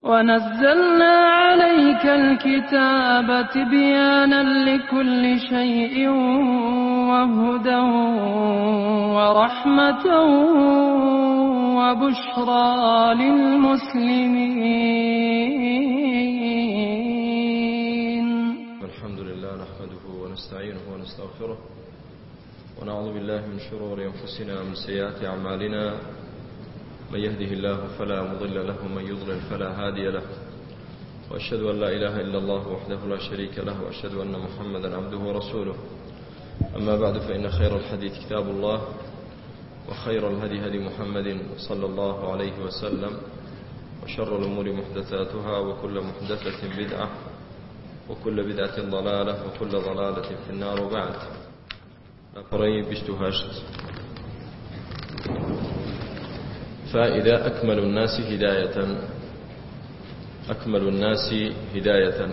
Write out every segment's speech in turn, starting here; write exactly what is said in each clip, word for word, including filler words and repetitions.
ونزلنا عليك الكتاب تبيانا لكل شيء وهدى ورحمة وبشرى للمسلمين. الحمد لله نحمده ونستعينه ونستغفره ونعوذ بالله من شرور أنفسنا ومن سيئات أعمالنا، من يهده الله فلا مضل له ومن يضلل فلا هادي له، وأشهد أن لا إله إلا الله وحده لا شريك له، وأشهد أن محمدا عبده ورسوله. أما بعد، فإن خير الحديث كتاب الله، وخير الهدي هدي محمد صلى الله عليه وسلم، وشر الأمور محدثاتها، وكل محدثة بدعة، وكل بدعة ضلالة، وكل ضلالة في النار. وبعد، أفري بشتهاشت فإذا أكمل الناس هداية أكمل الناس هداية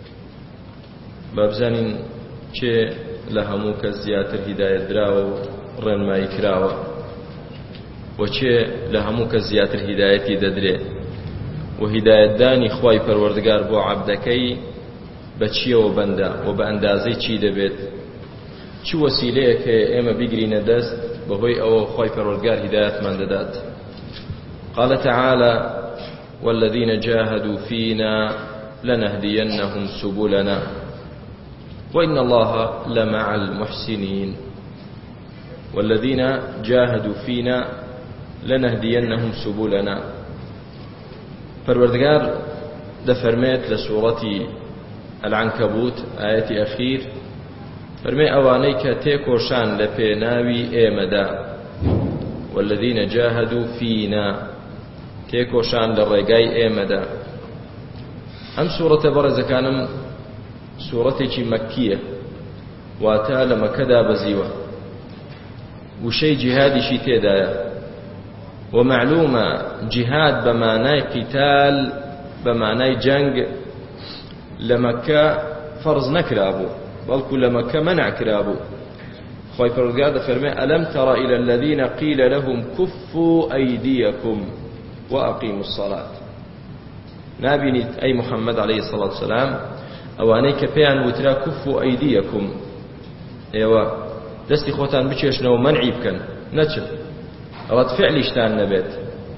بابزان چه لهموك زياتر هداية دراو رن ما يكراو وچه لهموك زياتر هداية ددري وهداية داني خواي پروردگار بو عبدكي بچي وبندا وباندازي چي دبيت چه وسيلة كأما بيقرين دست بهوي أو خواي پروردگار هداية من ددات. قال تعالى: والذين جاهدوا فينا لنهدينهم سبلنا وإن الله لمع المحسنين. والذين جاهدوا فينا لنهدينهم سبلنا. پروردگار دفرميت لسورة العنكبوت آية أخير فرمي أوانيك تيكوشان لبيناوي إيمدا والذين جاهدوا فينا تێکۆشان لە ڕێگای ئێمەدا. ئەم سوورەتە بەڕێزە کانم سوورەتێکی مەککیە، واتە لە مەکەدا بەزیوە، وشەی جیهادیشی تێدایە، و معلومە جیهاد بە مانای قیتال، بە مانای جەنگ لە مەککە فەرز نەکرابوو، بەڵکو لە مەککە مەنع کرابوو. خۆی پەروەردگار دەفەرمێ: ئەلەم تەڕە إلى الذين قيل لهم كفوا أيديكم وأقيموا الصلاة. نابنيت أي محمد عليه الصلاة والسلام أواني كبيان وترا كفوا أيديكم، ايوا دستي خوتان بچێشنەوە ومنعي بكن نچن أوات فعلي شتان نبيت.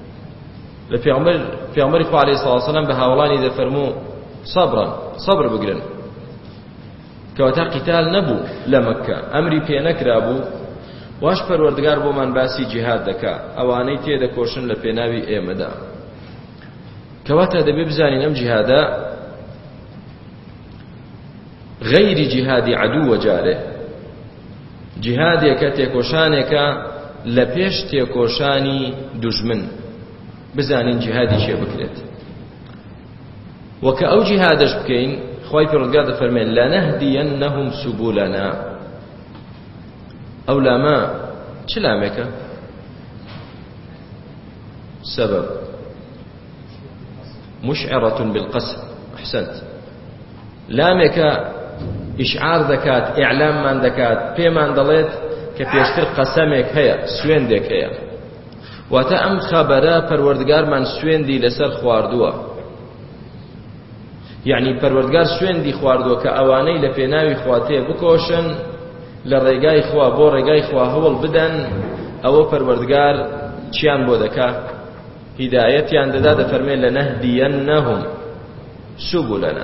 لبيغمبر خو عليه الصلاة والسلام بهاولاني ذا فرمو صبرا صبر بقرن كواتا قتال نبو لمكة أمري بي نكرابو واش پروردگار بۆ من باسی جیهاد دەکا ئەوانەی تێدە کۆشن لە پێناوی ئێمەدا. کەواتە دەبێ بزانین ئەم جیهادە غەیری جیهادی عەدووە جارێ، جیهادێکە تێکۆشانێکە لە پێش تێکۆشانی دوژمن. بزانین جیهادی چێ بکرێت. وەکە ئەو جیهادەش بکەین، خوای پەروەردگار دەفەرمێن: لەنەهدیەنەهم سوبولەنا. أو لاما چه لامك سبب مشعرة بالقسم. أحسنت. لامك إشعار ذكات، إعلام من ذكات، بيمان دليت كبيشتر قسمك هيا سوين ديك هيا وتأم خبرا پروردگار من سوين دي لسر خواردوا، يعني پروردگار سوين دي خواردوا كأواني لپيناوي خواتي بكوشن لە ڕێگای خوا بۆ ڕێگای خوا هەوڵ بدەن. ئەوە پەروەردگار چیان بۆ دەکا؟ هیدایەتیان دەدا. دەفەرمێ: لەنەهدیەنەهم سوبولەنا.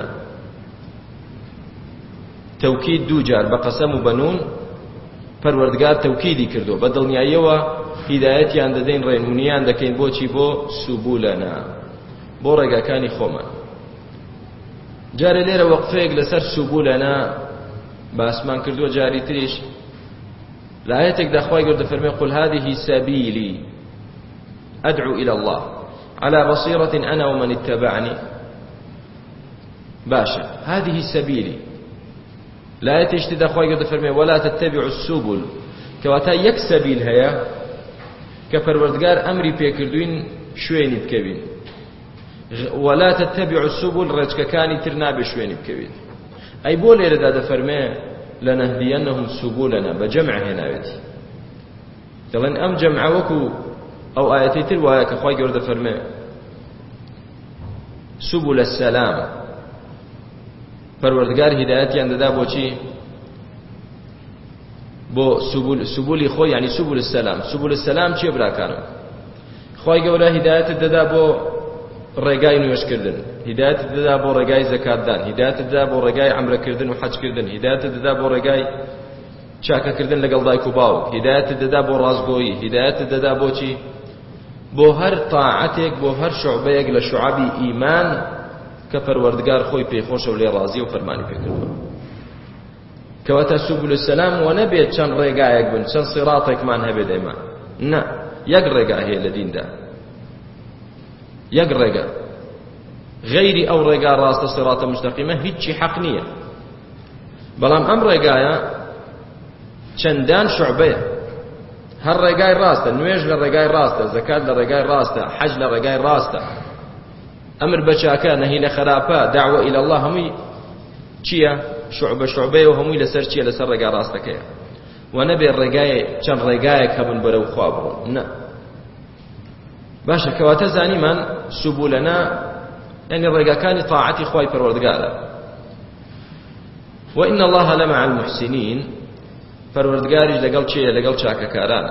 تەوکید دوو جار بە قەسەم و بەنون پەروەردگار تەوکیدی کردو، بە دڵنیاییەوە هیدایەتیان دەدەین، ڕێنمونیان دەکەین. بۆچی؟ بۆ سوبولەنا، بۆ ڕێگاکانی خۆمان. جارێ لێرە وەقفەیەک لەسەر سوبولەنا باسمان كردو جاري تريش لآياتك دخواي قرد فرمي: قل هذه سبيلي أدعو إلى الله على بصيرة أنا ومن اتبعني. باشا، هذه سبيلي. لآياتك دخواي قرد فرمي: ولا تتبعوا السبل. كواتا يك سبيل هيا كپروردگار أمري بيكردوين شويني بكبين، ولا تتبعوا السبل رجككاني ترنا بشويني بكبين. أي بول إرد هذا فرمي: لنهدينهم سبولنا بجمع هناوتي. دلن أم جمع وكو أو آياتي تلوايا كخواي قرد فرمي: سبل السلام پەروەردگار هیدایەتیان دەدا بۆچی بۆ سبول سبولی خۆی یعنی سبل السلام سبل السلام چیە براکانم خی گەورە هیدایەتت دەدا بۆ ڕێگای نوێژکردن هیدایەتت دەدا بۆ ڕێگای زەکاتدان هیدایەتت دەدا بۆ ڕێگای عەمرەکردن و حەجکردن هیدایەتت دەدا بۆ ڕێگای چاکەکردن لەگەڵ دایک و باوک هیدایەتت دەدا بۆ ڕازگۆیی هیدایەتت دەدا بۆچی بۆ هەر تاعەتێک بۆ هەر شوعبەیەک لە شوعەبی ئیمان کە پەروەردگار خۆی پێخۆشە و لێ ڕازی و فەرمانی پێکردووە کەواتە سبل السلام و نەبێت چەند ڕێگایەک بن چەند سیڕاتێکمان هەبێت ئێمە نا یەک ڕێگا هەیە لە دیندا یەک ڕێگا غەیری ئەو ڕێگا ڕاستە سیڕاتە مستەقیمە هیچی حەق نییە بەڵام ئەم ڕێگایە چەندان شوعبەیە هەر ڕێگای ڕاستە نوێژ لە ڕێگای ڕاستە زەکات لە ڕێگای ڕاستە حەج لە ڕێگای ڕاستە ئەمر بە چاکە نەهی لە خراپە داعوە ئیلە الله هەمووی چییە شوعبە شوعبەیە و هەمووی لەسەر چییە لەسەر ڕێگا ڕاستەکەیە و نەبێ ڕێگای چەند ڕێگایەک هەبن بەرەو خوا بڕۆن نە باشە کەواتە زانیمان سبولەنا یعنی ڕێگاکانی تاعەتی خوای پەروەردگارە وإن الله لمع المحسنين پەروەردگاریش لەگەڵ چییە لەگەڵ چاکەکارانە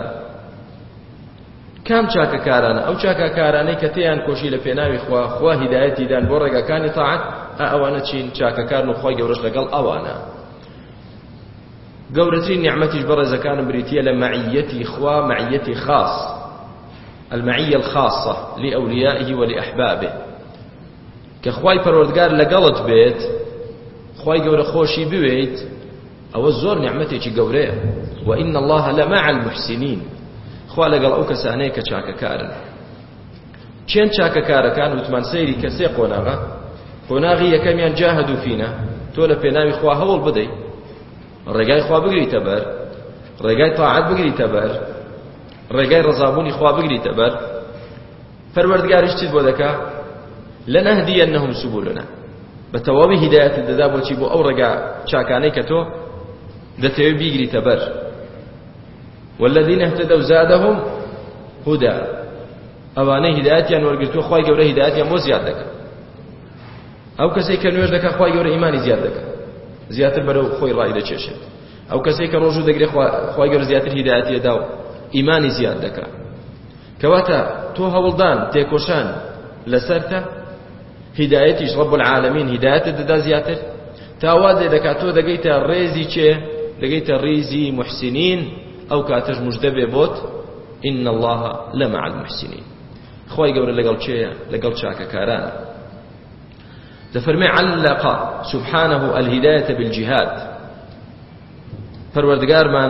کام چاکەکارانە ئەو چاکەکارانەی کە تێیان کۆشی لە پێناوی خوا خوا هیدایەتی دان بۆ ڕێگاکانی تاعەت ئەوانە چین چاکەکارن و خۆی گەورەش لەگەڵ ئەوانە گەورەترین نیعمەتیش بەڕێزەکانم بریتیە لە مەعیەتی خوا مەعیەتی خاص المعية الخاصة لأوليائه ولأحبابه كخواي پروردگار لقلت بيت خواي قورة خوشي بيت أو الزور نعمتي چي قورة وإن الله لمع المحسنين خوا لقل أو كساني كشاك كارن چين شاك كار كان وتمان سيري كسي قوناغا قوناغي يكميان جاهدوا فينا تولا بيناوي خوا هول بدي الرقاي خوا بقري تبر الرقاي طاعت بقري تبر ڕێگای ڕەزابوونی خوا بگریتە بەر پەروەردگاریش چیت بۆ دەکا لەنەهدیەنەهم سوبولنا بە تەواوی هیدایەتت دەدا بۆچی بۆ ئەو ڕێگا چاکانەی کە تۆ دەتەوێت بیگریتە بەر والذین اهتدوا زادهم هدى ئەوانەی هیدایەتیان وەرگرتووە خوای گەورە هیدایەتیان بۆ زیاد دەکات ئەو کەسێک کە نوێژ دەکات خوای گەورە ئیمانی زیاد دەکات زیاتر بەرەو خۆی ڕای دەچێشێت ئەو کەسێک کە ڕۆژوو دەگرێت خوای گەورە زیاتر هیدایەتی دەدا و ئیمانی زیاد دەکات کەواتە تۆ هەوڵدان تێکۆشان لەسەرتە هیدایەتیش ڕەب العالەمین هیدایەتت دەدا زیاتر تاوازێ دەکات تۆ دەگەیتە ڕێزی چێ دەگەیتە ڕێزی محسنین ئەو کاتەش موژدە بێ بۆت إن الله لمع المحسنين خوای گەورە لەگەڵ چێیە لەگەڵ چاکەکارانە دەفەرمێ علق سبحانه الهداية بالجهاد پەروەردگارمان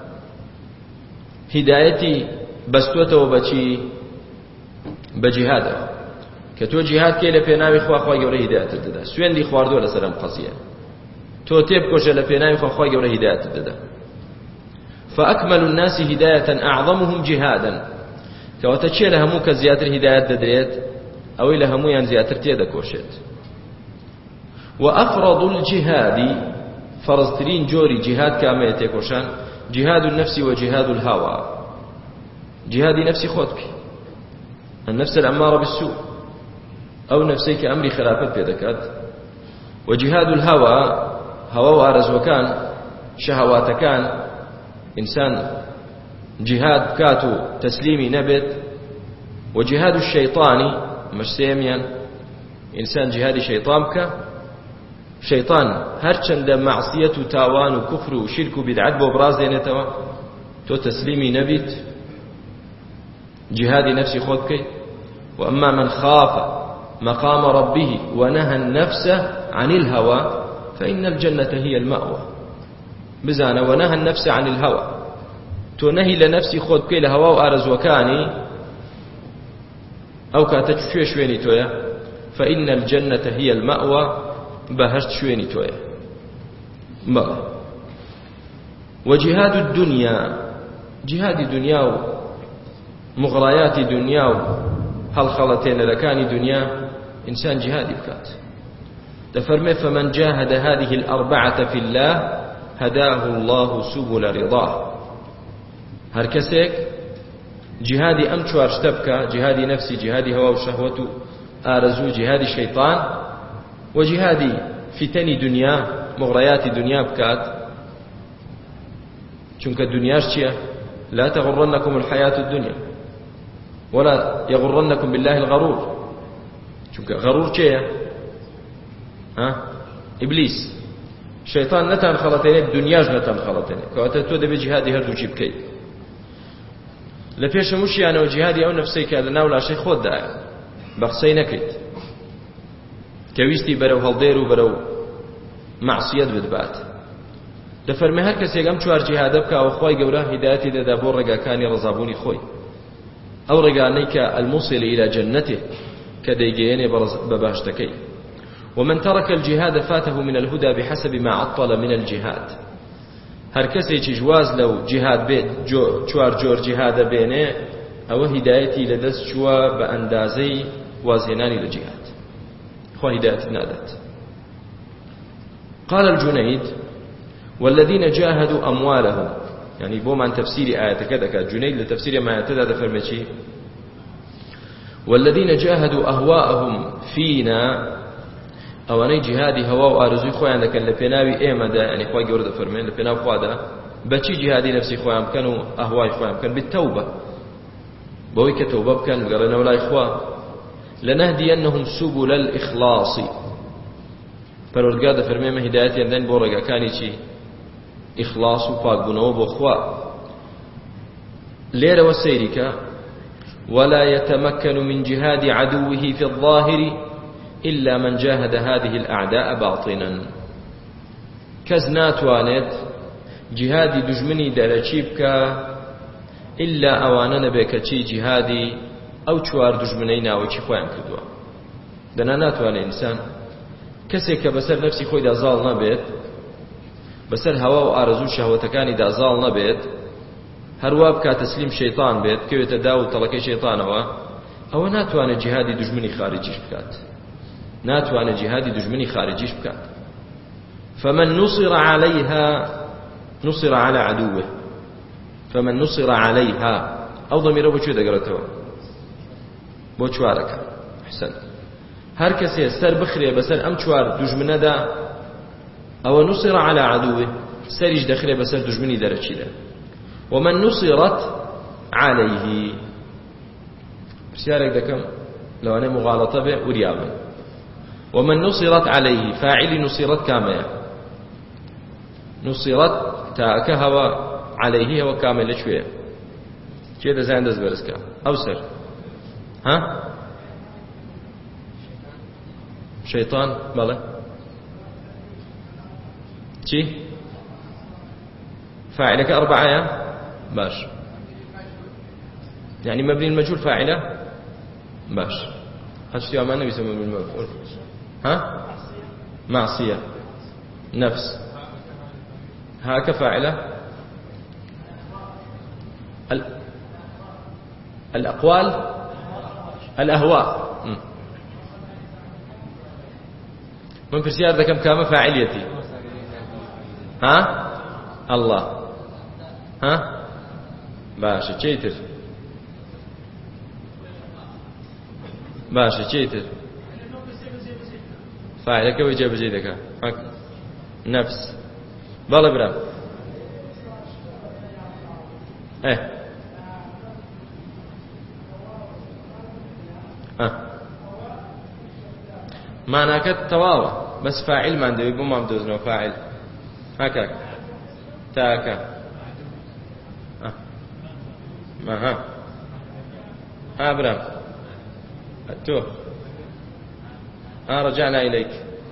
هیدایەتی بەستوێتەوە بەچی بە جیهادەوە کە تۆ جیهاد کەی لە پێناوی خوا خوای گەورە هیدایەتت دەدا سوێندی خواردووە لەسەر ئەم قەزیە تۆ تێبکۆشە لە پێناوی خوا خوای گەورە هیدایەتت دەدا فأكمل الناس هداية أعظمهم جهادا كواتا چێ لە هەموو کە زیاتر هیدایەت دەدرێت ئەوەی لە هەموویان زیاتر تێدەکۆشێت وأفرض الجهاد فرزترين جوري جهاد كامية تيكوشان جهاد النفس وجهاد الهوى جهاد نفسي خودك النفس الأمارة بالسوء أو نفسيك أمري خلافت بيدكات وجهاد الهوى هوى وارز وكان شهوات كان إنسان جهاد كاتو تسليمي نبت وجهاد الشيطان مش سيميا إنسان جهاد شيطانك شيطان هرچند معصية تاوان وكفر وشرك وبدعت بوبراز دينتوا تو تسليمي نبيت جهاد نفسي خودك وأما من خاف مقام ربه ونهى النفس عن الهوى فإن الجنة هي المأوى بزانا ونهى النفس عن الهوى تو نهي لنفسي خودك لهوى وآرز وكاني أو كاتت شوي شويني تويا فإن الجنة هي المأوى بهشت شويني تويا ما وجهاد الدنيا جهاد دنيا مغريات دنيا هل خلتين لكان دنيا إنسان جهاد بكات تفرمي فمن جاهد هذه الأربعة في الله هداه الله سبل رضاه هر کەسێک جهادی ئەم چوار شتە بکە جهادی نفسی جهادی هەوا و شەهوەت و ئارەزوو جیهادی شەیطان و جیهادی فتنی دنیا مغڕیاتی دنیا بکات چونکە دنیاش چییە؟ لا تغرنكم الحياة الدنيا ولا يغرنكم بالله الغرور چونکە غەرور چییە؟ ها؟ ئیبلیس شەیطان نەتان خەڵەتێنێت دنیاش نەتان خەڵەتێنێت کەواتە تۆ دەبێت جیهادی هەردووچی بکەیت لە پێشە موشیانەوە جیهادی ئەو نەفسەی کە لە ناو لاشەی خۆتدایە بە قسەی نەکەیت کە ویستی بەرەو هەڵدێر و بەرەو مەعسیەت بتبات دەفەرمێ هەر کەسێک ئەم چوار جیهادە بکەوە خۆی گەورە هیدایەتی دەدا بۆ ڕێگاکانی ڕەزابوونی خۆی ئەو ڕێگانەی کە الموصل إلى جنته کە دەیگەیەنێ بە باشتەکەی ومن ترك الجهاد فاته من الهدى بحسب ما عطل من الجهاد هەر کەسێکی جواز لەو جیهاد بێت چوار جۆر جیهادە بێنێ ئەوە هیدایەتی لەدەست چووە بە ئەندازەی وازهێنانی لە جیهاد خوا هیدایەت نادات. قال الجنيد والذين جاهدوا أموالهم يعني بومان تفسير آية كذا كجنيد لتفسير ما يتدى فرمتي والذين جاهدوا أهواءهم فينا ئەوانەی جیهادی هەوا و ئارزووی خۆیان دەکەن لە پێناوی ئێمەدا یعنی خۆی گەورە دەفەرمێن لە پێناو خوادا بەچی جیهادی نەفسی خۆیان بکەن و ئەهوای خۆیان بکەن بالتەوبە بەوەی کە تەوبە بکەن بگەڕێنەوە لای خوا لەنەهدیەنەهم سوبل الإخلاص پەروەردگار دەفەرمێمە هیدایەتیان دەن بۆ ڕێگاکانی چی ئیخلاص و پاکبوونەوە بۆ خوا لێرەوە سەیریکە ولا يتمكن من جهاد عدوه في الظاهر إلا من جاهد هذه الأعداء باطنا كز ناتوانت جهادي دجمني درچی بکە إلا ئەوانە نەبێ کە چی جهادی ئەو چوار دژمنەی ناوەکی خۆیان کردووە دەنا ناتوانێت ئینسان کەسێک کە بەسەر نەفسی خۆیدا زاڵ نەبێت بەسەر هەوا و ئارەزوو شەهوەتەکانیدا زاڵ نەبێت هەروە بکات تەسلیم شەیطان بێت بکەوێتە دا و تەڵەکەی شەیطانەوە ئەوە ناتوانێت جهادی دژمنی خارجیش بکات ناتوانێت جهادی دژمنی خارجیش بکات فمن نصر عليها نصر على عدوه فمن نصر عليها ئەو ضەمیرە بۆ کوێ دەگەڕێتەوە بۆ چوارەکە حسن هەر کەسێ سەر بخرێ بەسەر ئەم چوار دوژمنەدا ئەوە نصر على عدوه سەریش دەخرێ بەسەر دوژمنی دەرەچیدا ومن نصرت عليه پرسیارێک دەکەم لەوانەیە مغاڵەتە بێ وریابن ومن نصرت عليه فاعلی نصرت کامەیە نصرت تاکە هەوە عليه هەوە کامە لەکوێیە کێ دەزانێت دەست بەرزکە ئەو سەر ها شەیطان بەڵێ چی فاعلەکە ئەربعەیە باش يعني مبني المجهول فاعلة باش هاتشتي أمان نبي يسمى مبني المجهول ها معصية نفس هاك فاعلة ال... الأقوال الأهواء م. من في السيارة كم كام فاعليتي ها الله ها باشا چیتر باشا چیتر فاعلك وجب جيدك نفس بلا برام ايه اه معناك تواوى بس فاعل ما عنده يبقى ما بدوزنه فاعل هكاك تاكا اه ما ها ها برام تو ها رجعنا إليك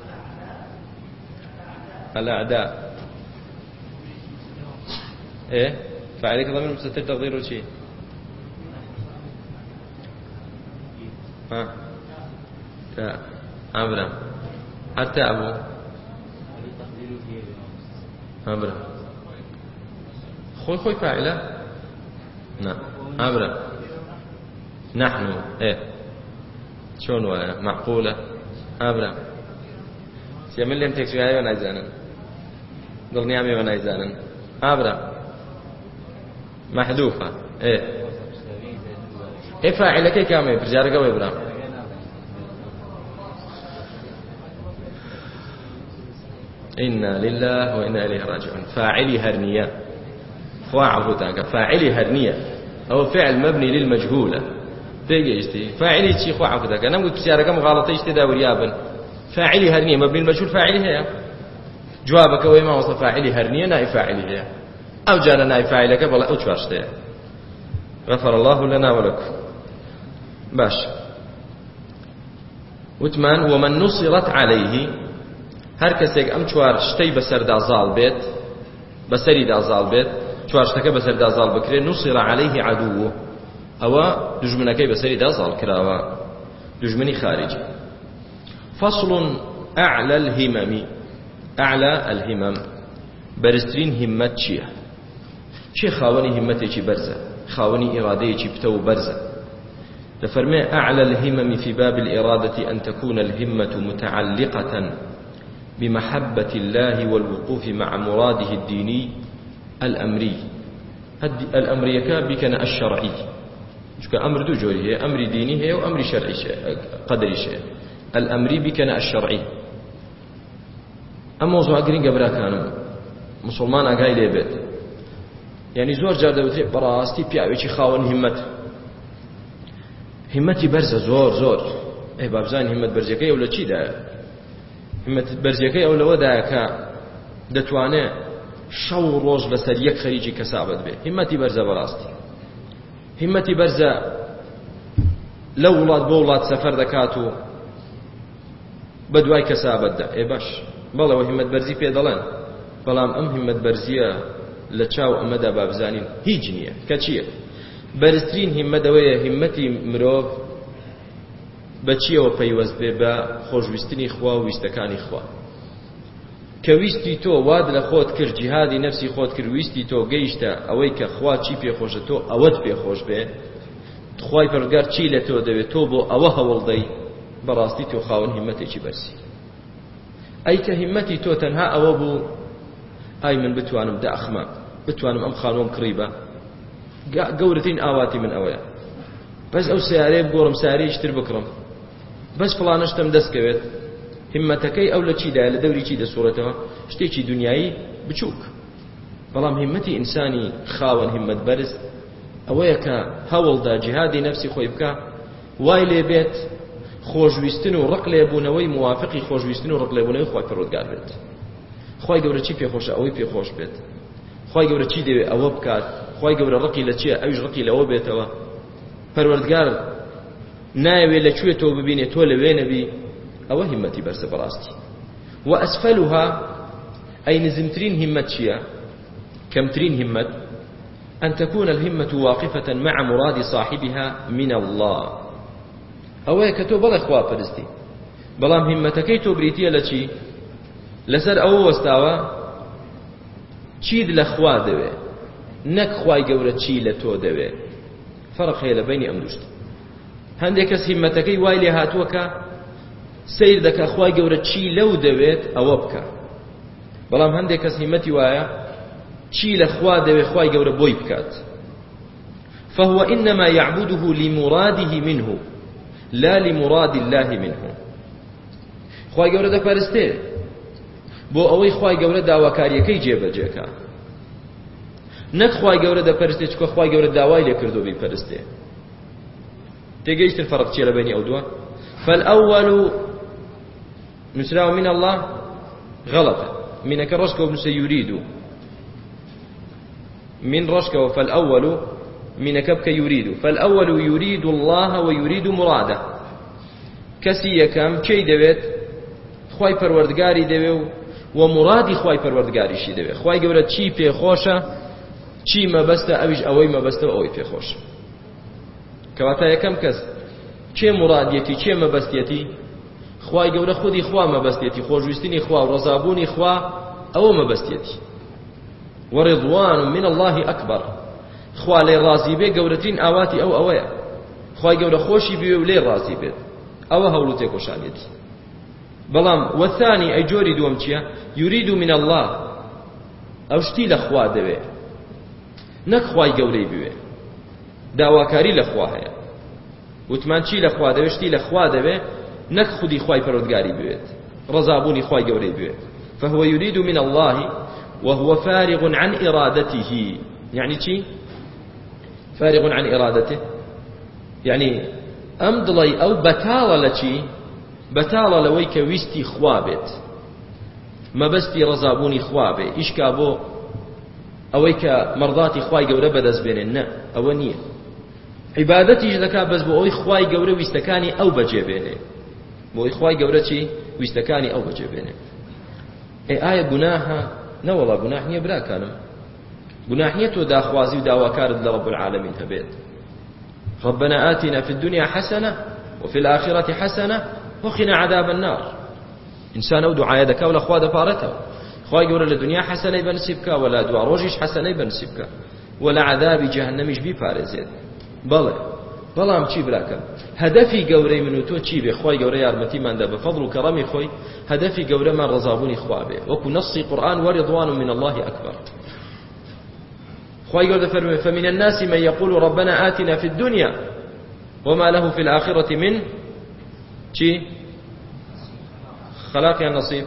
الأعداء إيه فعليك ضمير مستتر تقديره شيء ها تا أبرا حتى أبو أبرا خوي خوي فاعلة نعم أبرا نحن إيه شون ولا معقولة أبرا سيعمل لهم تكسوية ونايزانا ضل نعمي ونايزانا أبرا محذوفة إيه إيه فاعلة كي كامل برجارك وإبرام إنا لله وإنا إليه راجعون. فاعلي هرنية خوا عبودانك فاعلي هرنية أو فعل مبني للمجهولة تيجي فاعلي شيء خوا عبودانك أنا قلت بسيارة كم غلطة اشتدا وريابا فاعلي هرنية مبني المجهول فاعلي هي جوابك وما وصف فاعلي هرنية نائب فاعلي هي أو جانا نائب فاعلك بلا أو تفرشته. غفر الله لنا ولكم. باش وتمان ومن نصرت عليه هر کەسێک ئەم چوار شتەی بەسەردا زاڵ بێت بەسەریدا زاڵ بێت چوار شتەکە بەسەردا زاڵ بکرێت نصر عليه عدوه ئەوە دوژمنەکەی بەسەریدا زاڵ کراوە دوژمنی خارجی. فصل أعلى الهمم أعلى الهمم بەرزترین همت چییە؟ چی خاوەنی همەتێکی بەرزە خاوەنی ئیرادەیەکی پتە و بەرزە. لفرماء أعلى الهمم في باب الإرادة أن تكون الهمة متعلقة بمحبة الله والوقوف مع مراده الديني الأمري. الأمري كابكن الشرعي أمر دو جوري هي أمر ديني هي وأمر شرعي قدري شيء. الأمري بكن الشرعي. أما موضوع قرين قبرا كانوا مسلمان أقاي ليبت يعني زور جار دوتري براستي بيعويشي خاون همته همەتی بەرزە زۆر زۆر ئەی بابزان همەت بەرزەکەی ئەو لە چیدایە؟ همەت بەرزەکەی ئەو لەوەدایە کە دەتوانێت شەو ڕۆژ بەسەر یەک خەریکی کەسابەت بێت. همەتی بەرزە بەڕاستی همەتی بەرزە لە وڵات بۆ وڵات سەفەر دەکات و بە دوای کەسابەتدا ئێ باش بەڵەوە همەت بەرزی پێ دەڵێن بەڵام ئەم همەت بەرزیە لە چاو ئەمەدا بابزانین هیچ نییە. کە چییە؟ بەرزترین همەتەوەیە همەتی مرۆڤ بەچیەوە پەیوەست بێ بە خۆشویستنی خوا و ویستەکانی خوا. کە ویستی تۆ واد لە خۆت کرد جیهادی نەفسی خۆت کرد ویستی تۆ گەیشتە ئەوەی کە خوا چی پێخۆشە تۆ ئەوەت پێخۆش بێ خوای پەروەردگار چی لە تۆ دەوێت تۆ بۆ ئەوە هەوڵدەی بەڕاستی تۆ خاوەن همەتێکی بەرزی. ئەی کە همەتی تۆ تەنها ئەوە بوو ئای من بتوانم داخمە بتوانم ئەم خانوم کڕیبە گەورەترین ئاواتی من ئەوەیە بەس ئەو سیارەیە بگۆڕم سیارەیەکی تر بکڕم بەس فڵانەشتم دەستکەوێت. همەتەکەی ئەو لە چیدایە لە دەوری چی دەسوڕێتەوە؟ شتێکی دنیایی بچووک. بەڵام همەتی ئینسانی خاوەن همەت بەرز ئەوەیە کە هەوڵدا جیهادی نەفسی خۆی بکە وای لێ بێت خۆشویستن و ڕق لێبوونەوەی موافقی خۆشویستن و ڕق لێبوونەوەی خوای پەروەردگار بێت. خوای گەورە چی پێخۆشە ئەوەی پێخۆش بێت. خوای گەورە چی دەوێت ئەوە بکات. خوای گەورە ڕقی لە چییە ئەویش ڕقی لەوە بێتەوە. پەروەردگار نایەوێت لەکوێ تۆ ببینێت تۆ لەوێ نەبی. ئەوە همەتی بەرزە بەڕاستی. و ئەسفەلها ئەی نزمترین همەت چییە؟ کەمترین همەت أن تكون الهمة واقفة مع مراد صاحبها من الله. ئەوەیە کە تۆ بەڵێ خوا پەرستی بەڵام همەتەکەی تۆ بریتیە لە چی؟ لەسەر ئەوە وەستاوە چیت لە خوا دەوێ نەک خوای گەورە چی لە تۆ دەوێ. فەرق هەیە لە بینی ئەم دوشت. هەندێک کەس همەتەکەی وای لێ هاتووە کە سیر دەکە خوای گەورە چی لەو دەوێت ئەوە بکە. بەڵام هەندێک کەس همەتی وایە چی لە خوا دەوێ خوای گەورە بۆی بکات. فهو إنما يعبده لمراده منه لا لمراد الله منه. خوای گەورە دەپەرستێ بۆ ئەوەی خوای گەورە داواکاریەکەی جێبەجێکە نەک خوای گەورە دەپەرستێ چکە خوای گەورە داوای لێ کردو بیپەرستێ. تێگەیشتن فەرق چییە لە بینی ئەو دووە؟ فالأول نسراوە من الله غلطة منەکە ڕەشکەوە بنووسە يريد من ڕەشکەوە فالأول منەکە بکە يريد. فالأول يريد الله ويريد مراده. کەسی یەکەم کەی دەوێت؟ خوای پەروەردگاری دەوێ و مرادی خوای پەروەردگاریشی دەوێت. خوای گەورە چی پێخۆشە چی مەبەستە ئەویش ئەوەی مەبەستە ئەوەی پێخۆشە. کەواتە یەکەم کەس چێ مرادیەتی چێ مەبەستیەتی؟ خوای گەورە خودی خوا مەبەستیەتی خۆشویستنی خوا و ڕەزابوونی خوا ئەوە مەبەستیەتی. وەڕضوان من الله ئەکبەر. خوا لێ ڕازی بێ گەورەترین ئاواتی ئەو ئەوەیە. خوای گەورە خۆشی بوێ و لێ ڕازی بێت ئەوە هەوڵ و تێکۆشانێتی. بەڵام وەثانی ئەی جۆری دووەم چییە؟ يريد من الله ئەو شتی لە خوا دەوێ نەک خوای گەورەی بوێ. داواکاری لە خوا هەیە وتمان چی لە خوا دەوێ شتی لە خوا دەوێ نەک خودی خوای پەروەردگاری بوێت ڕەزابوونی خوای گەورەی بوێت. فهو يريد من الله وهو فارغ عن إرادته. يعني شي فارغ عن إرادته يعني أمضلي أو بتال لشي بتال لويك ويستي خوابت ما بستي رزابوني خوابه إيش كابو أويك مرضاتي خواي قورة بدز بيننا أو نية عبادتي ذكا بس بو أوي خواي قورة ويستكاني أو بجي بينه بو أوي خواي قورة شي ويستكاني أو بجي بينه اي آية قناها لا والله قناح نية بلا كانم قناح نية تو داخوازي وداواكارد لرب العالمين هبيت ربنا آتنا في الدنيا حسنة وفي الآخرة حسنة وقنا عذاب النار إنسان أو دعاء ذكا ولا خوا دفارته خواي قولا للدنيا حسنة يبنسبك ولا دعاء روجيش حسنة يبنسبك ولا عذاب جهنمش بيفارزيد بلى بلى ام چی براکم هدفی گەورەی من و تۆ چی بێ خۆی گەورە یارمەتیماندا بە فەضڵ و کەڕەمی خۆی هدفی گەورەمان ڕزابوونی خوا بێ وەکو نەصی قورئان ورضوان من الله أكبر خواي قال فرمي فمن الناس من يقول ربنا آتنا في الدنيا وما له في الآخرة من شي خلاق يا نصيب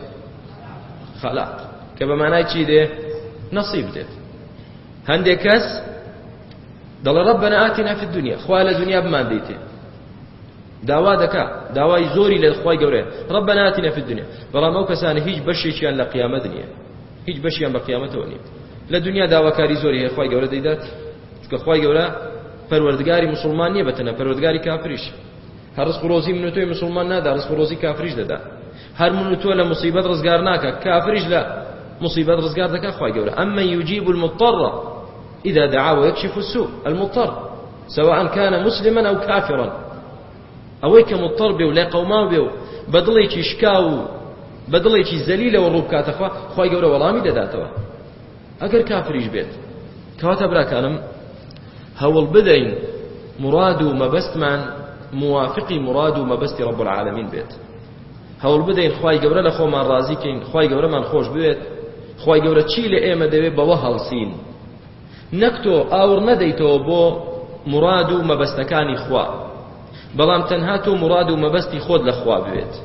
خلاق كما معناه شي ده نصيب ده هندي كاس دل ربنا آتنا في الدنيا خوال الدنيا بمان ديته داوا دكا داواي زوري للخواي قوله ربنا آتنا في الدنيا بلا مو كسان هيج بشي شيان لقيامة دنيا هيج بشيان بقيامته وني لدنيا داوا كاري زوري هي خواي قوله ديدات چونکە خواي قوله پروردگاری مسلمان نیه بتنه پروردگاری کافریش هر رزق روزی من توی مسلمان نادا رزق روزی کافریش دادا هر من تو له مصیبت رزگار ناکه کافریش لا مصیبت رزگار دکا خواي قوله اما يجيب المضطر اذا دعا ويكشف السوء المضطر سواء كان مسلما او كافرا اويك مضطر به ولا قوما به بدليكي شكاو بدليكي ذليله والربكات اخوا خواي قوله والله داداتوا اگر كافريش بيت كواتب راكانم هول بدين مراد ومبستمان موافقي مراد ومبست رب العالمين بيت هول بدين خواي قوله لخو ما رازيكين خواي قوله من خوش بيت خواي قوله چی له ايمه دبي بوهلسين نكتو اور نديتو بو مراد ومبستكاني خوا بلام تنهاتو مراد ومبستي خود لخوا بيت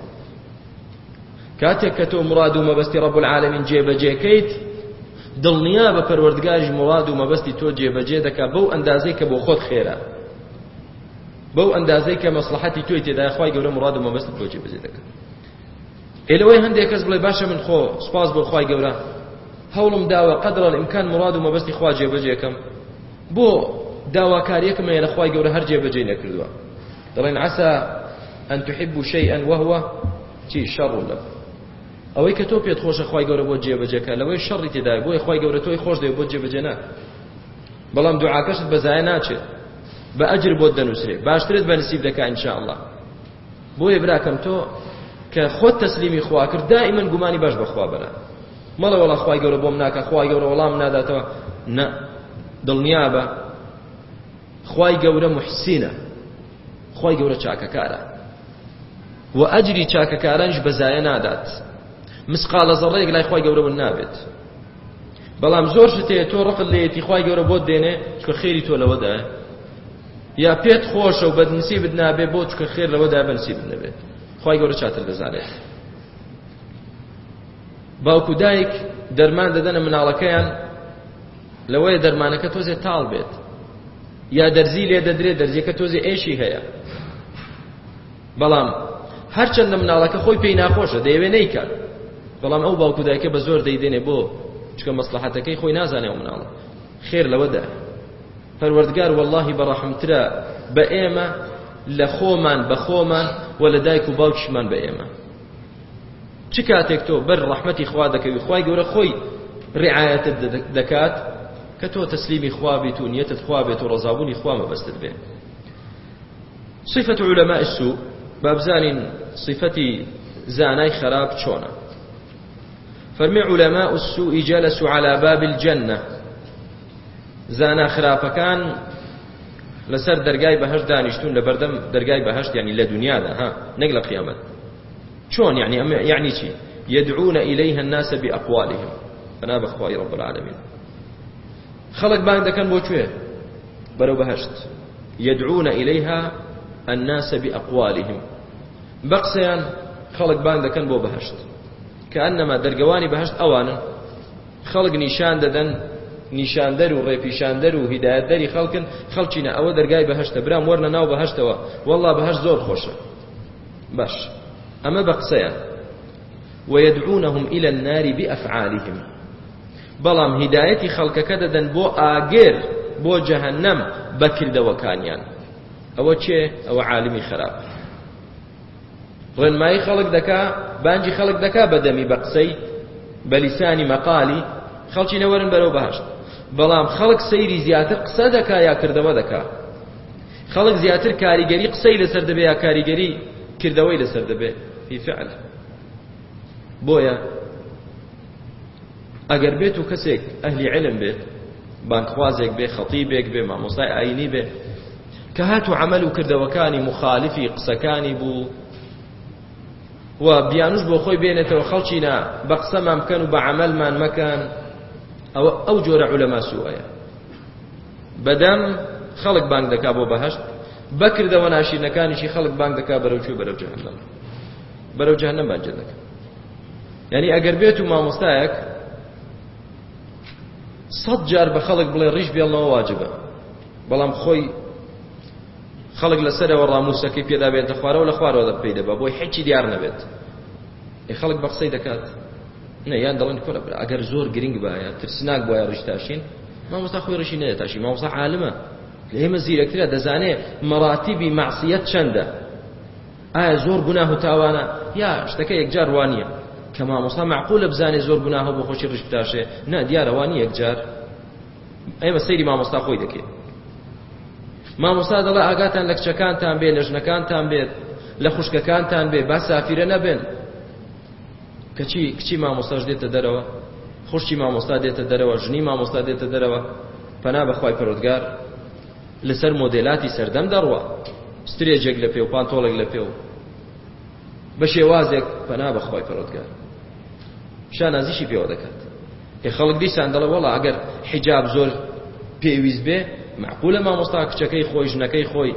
كاتك كتو مراد ومبستي رب العالمين جيب جيكيت دڵ نییە بە پەروەردگاریش مراد و مەبەستی تۆ جێبەجێ دەکا بەو ئەندازەی کە بۆ خۆت خێرە بەو ئەندازەی کە مەسلحەتی تۆی تێدایە خوای گەورە مراد و مەبەستی تۆ جێبەجێ دەکات. ئێلەوەی هەندێک کەس بڵێ باشە من خۆ سوپاس بۆ خوای گەورە هەوڵم داوە قەدرە الئیمکان مراد و مەبەستی خوا جێبەجێکەم بۆ داواکاریەکم هەیە لە خوای گەورە هەر جێبەجێ نەکردووە. دەڵێن عەسا ئەن تحبوا شەیئا وهو چی شەڕ لەکم ئەوەی کە تۆ پێت خۆشە خوای گەورە بۆ جێبەجێکە لەوەی شەڕی تێدایە بۆی خوای گەورە تۆی خۆش دەوێت بۆ جێبەجێ ناکە بەڵام دوعاکەشت بەزایە ناچێت بە ئەجر بۆت دەنووسرێت باشترێت بە نسیب دەکا ئینشاءالله. بۆیە براکەم تۆ کە خۆت تەسلیمی خوا کرد دائیمەن گومانی باش بەخوا بەرە مەڵێ وەڵا خوای گەورە بۆم ناکە خوای گەورە وەڵام ناداتەوە نە دڵنیا بە خوای گەورە موحسینە خوای گەورە چاکەکارە و ئەجری چاکەکارانش بەزایە نادات مسقال زەڕەیەک لای خوای گەورە ون نابێت. بەڵام زۆر شت هەیە تۆ ڕقت لێیەتی خوای گەورە بۆت دێنێ چکە خێری تۆ لەوەدایە یا پێت خۆشە و بەدنسیبت نابێ بۆ چکە خێر لەوەدایە بەنسیبت نەبێت خوای گەورە چاتر دەزانێت. باوکو دایک دەرمان دەدەنە مناڵەکەیان لەوەیە دەرمانەکە تۆزێ تاڵ بێت یا دەرزی لێ دەدرێت دەرزیەکە تۆزێ ئێشی هەیە بەڵام هەرچەندە مناڵەکە خۆی پێی ناخۆشە دەیەوێ نەیکات بەڵام ئەو باوکو دایکە بە زۆر دەیدێنێ بۆ چکە مەسلحەتەکەی خۆی نازانێ و مناڵە خێر لەوەدا پەروەردگار وەڵڵاهی بەڕەحمترە بە ئێمە لە خۆمان بە خۆمان و لە دایک و باوکیشمان بە ئێمە. چ کاتێک تۆ بەر ڕەحمەتی خوا دەکەوی خوای گەورە خۆی ڕعایەتت دەکات کە تۆ تەسلیمی خوا بیت و نیەتت خوا بێت و ڕەزابوونی خوا مەبەستت بێت. صفەت عولەماء السوء بابزانین صفەتی زانای خراپ چۆنە. فرمي علماء السوء جلسوا على باب الجنة زانا خرافكان لسر درجاي بهشت دانشتون لبردم درجاي بهشت يعني لدنيا ده ها نقل قيامت شون يعني يعني شيء يدعون إليها الناس بأقوالهم أنا بخواي رب العالمين خلق بان ده كان بوشوه برو بهشت يدعون إليها الناس بأقوالهم بقسيان خلق بان ده كان بو بهشت کە ئەنەما دەرگەوانی بەهەشت ئەوانن خەڵک نیشان دەدەن نیشاندەر و ڕێپیشاندەر و هیدایەتدەری خەڵکن خەڵکینە ئەوە دەرگای بەهەشتە برام وەرنە ناو بەهەشتەوە وەڵڵا بەهەشت زۆر خۆشە باش ئەمە بە قسەیان ويدعونهم إلى النار بأفعالهم بەڵام هیدایەتی خەڵکەکە دەدەن بۆ ئاگێر بۆ جەهەنەم بەکردەوەکانیان ئەوە چێ ئەوە عالمی خراپ ڕێنمایی خەڵک دەکا بانجی خەڵک دەکا بەدەمی بە قسەی بە لیسانی مەقالی خەڵکی نەوەرن بەرەو بەهەشت بەڵام خەڵک سەیری زیاتر قسە دەکا یا کردەوە دەکا خەڵک زیاتر کاریگەری قسەی لەسەر دەبێ یا کاریگەری کردەوەی لەسەر دەبێ فی فعل بۆیە ئەگەر بێت و کەسێک ئەهلی علم بێت بانکخوازێک بێ خەتیبێک بێ مامۆستای ئاینی بێ کە هاتو عمل و کردەوەکانی مخالفی قسەکانی بوو و بیانوش بۆ خۆی بێنێتەوە خەڵکینە بە قسەمان بکەن و بە عەمەلمان مەکەن ئەوە ئەو جۆرە عولەما سوئەیە بەدەم خەڵک بانگ دەکا بۆ بەهەشت بەکردەوە ناشرینەکانیشی خەڵک بانگ دەکا بەرەو کوێ بەرەو جەهەنەم بەرەو جەهەنەم بانگێ دەکا یعنی ئەگەر بێت و مامۆستایەک سەد جار بە خەڵک بڵێ ڕیش بێڵنەوە واجبە بەڵام خۆی خەڵک لەسەرەوە ڕاموسەکەی پێدا بێتە خوارەوە لە خوارەوە دەپەی دەبا بۆی هیچی دیار نەبێت ئێ خەڵک بە قسەی دەکات نە یان دەڵێن کۆلە برا ئەگەر زۆر گرنگ بایە ترسناک بۆیە ڕیش تاشین مامۆستا خۆی ڕیشی نەدەتاشی مامۆستا عالمە لە ئێمە زیرەکترە دەزانێ مەراتیبی مەعسیەت چەندە ئایا زۆر گوناه و تاوانە یا شتەکە یەکجار وانییە کە مامۆستا معقولە بزانێ زۆر گوناهە بۆ خۆشی ڕیش بتاشێ نا دیارە وانی یەکجار ئێمە سەیری مامۆستا خۆی دەکەین مامۆستا دەڵێ ئاگاتان لە کچەکانتان بێ لە ژنەکانتان بێت لە خوشکەکانتان بێ با سافیرە نەبێن کەچی کچی مامۆستاش دێتە دەرەوە خوشکی مامۆستا دێتە دەرەوە ژنی مامۆستا دێتە دەرەوە پەنا بەخوای پەروەردگار لەسەر مۆدێلاتی سەردەم دەڕوە سترێجێک لە پێ و پانتۆڵێک لە پێ و بە شێوازێک پەنا بەخوای پەروەردگار شانازیشی پێوە دەکات هێ خەڵک دیسان دەڵێ وەڵا ئەگەر حیجاب زۆر پێویست بێ معقولە مامۆستا کچەکەی خۆی ژنەکەی خۆی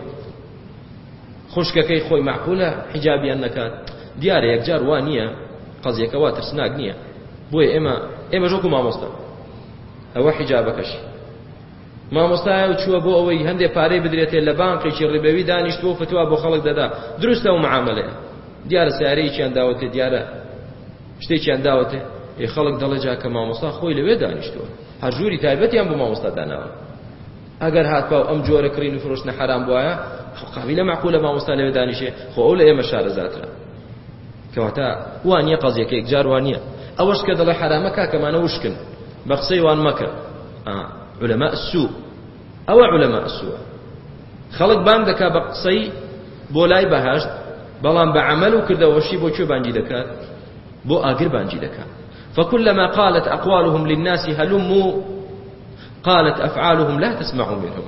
خوشکەکەی خۆی معقولە حیجابیان نەکات دیارە یەکجار وا نییە قەزیەکە وا ترسناک نییە بۆیە ئێمە ئێمە ژۆکو مامۆستا ئەوە حیجابەکەشی مامۆستایە و چووە بۆ ئەوەی هەندێک پارەی بدرێتێ لە بانقێکی ڕێبەوی دانیشتووە فتوا بۆ خەڵک دەدا دروستە و معاملەیە دیارە سیارەیەکیان داوەتێ دیارە شتێکیان داوەتێ ئێ خەڵک دەڵێ جا کە مامۆستا خۆی لەوێ دانیشتووە هەر ژووری تایبەتیان بۆ مامۆستا داناوە ئەگەر هاتپاو ئەم جۆرە کڕین و فرۆشتنە حرام بووایە قابلە معقولە مامۆستا لەوێ دانیشێ خۆ ئەو لە ئێمە شارەزاترە کەواتە وانییە قەزیەکە یەکجار وانییە ئەوەش کە دەڵێ حرامە کاکەمانە وشکن بە قسەی وان مەکە عولەما السوء ئەوە عولەما السوء خەڵک بانگ دەکا بە قسەی بۆ لای بەهەشت بەڵام بە عەمەل و کردەوەشی بۆ کوێ بانگی دەکات بۆ ئاگر بانگی دەکات فكلما قالت أقوالهم للناس هلموا قالت أفعالهم لا تسمعوا منهم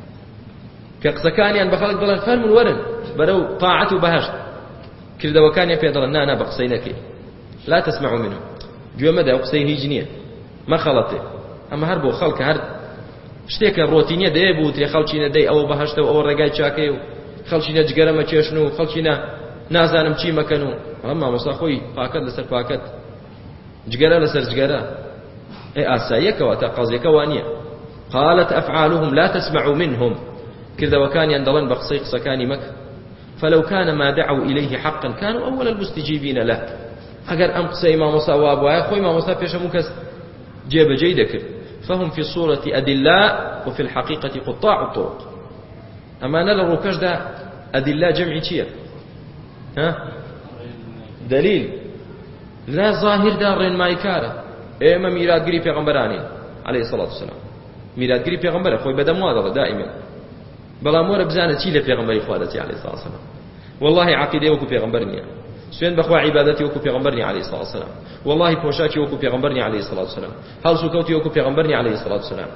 كقسكانيان بخلق دلن فرمون ورن برو طاعة بهشت كردوكانيا في دلن نانا بقسينك لا تسمعوا منهم جو مدى وقسي هيجنية ما خلطه أما هربو خلق هر شتێکە ڕۆتینیە دەیە بوو تێ خەڵکینە دەی ئەوە بەهەشتەوە ئەوە ڕێگای چاکەی و خەڵکینە جگەرەمە چێشن و خەڵکینە نازانم چی مەکەن و ئەڵە مامۆستا خۆی پاکەت لەسەر پاکەت جگەرە لەسەر جگەرە ئێ ئاساییەکەوە تا قەزیەکە وانییە قالت أفعالهم لا تسمعوا منهم كردوكانيان دلن بقصي قسكاني مك فلو كان ما دعوا إليه حقا كانوا أول المستجيبين له أجر أم قصي ما مصا وابوا خوي ما مصا فيش مكس جيب جيدك فهم في صورة أدلاء وفي الحقيقة قطاع الطرق أما نلا روكش ده أدلاء جمعي تيا ها دليل لا ظاهر دارين ما يكاره إما ميراد قريب پیغمبراني عليه الصلاة والسلام ميراد قريب پیغمبر خوي بدم واضح دائما بەڵام وەرە بزانە چی لە پێغەمبەری خوا دەچێ عەلەیهی سڵاو وسەلام والله عەقیدەی وەکو پێغەمبەر نییە سوێن بەخوا عیبادەتی وەکو پێغەمبەر نییە عەلەیهی سڵاو وسەلام والله پۆشاکی وەکو پێغەمبەر نییە عەلەیهی سڵاو وسەلام هەڵس و کەوتی وەکو پێغەمبەر نییە عەلەیهی سڵاو وسەلام